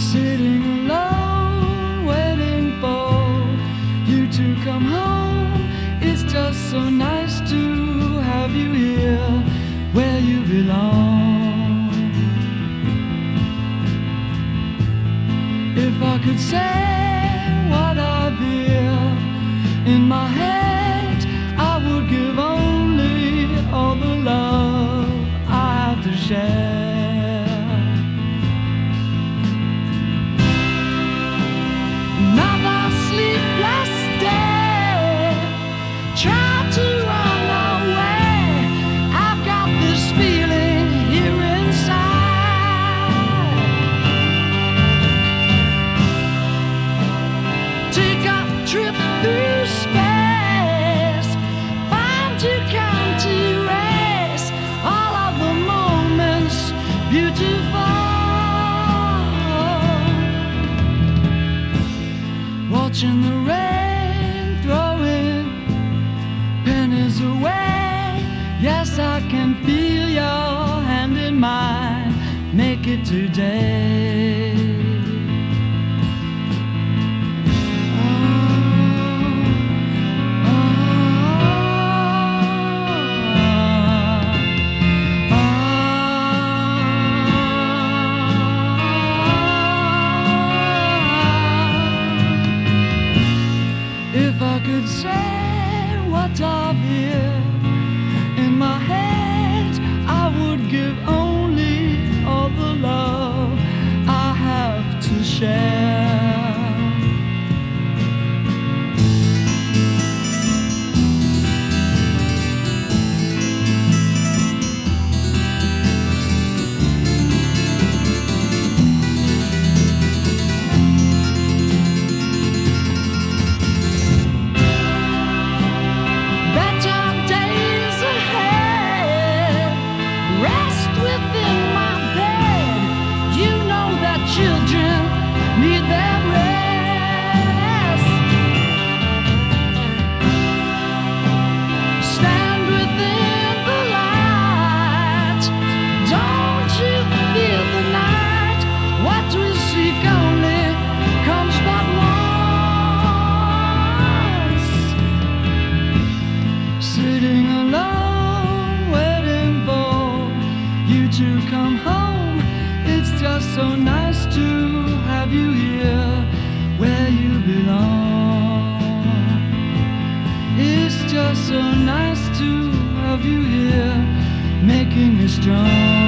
Sitting alone, waiting for you to come home. It's just so nice to have you here where you belong. If I could say what I feel in my head, I would give only all the love I have to share. Another sleepless day, try to run away. I've got this feeling here inside. Take a trip through space, find you can't erase all of the moments beautiful. Watching the rain throwing pennies away. Yes, I can feel your hand in mine. Make it today. If I could say what I feel in my head, I would give only all the love I have to share. Children need their rest. Stand within the light. Don't you feel the night? What we seek only comes but once. Sitting alone, waiting for you to come home. It's just so nice to have you here where you belong. It's just so nice to have you here making me strong.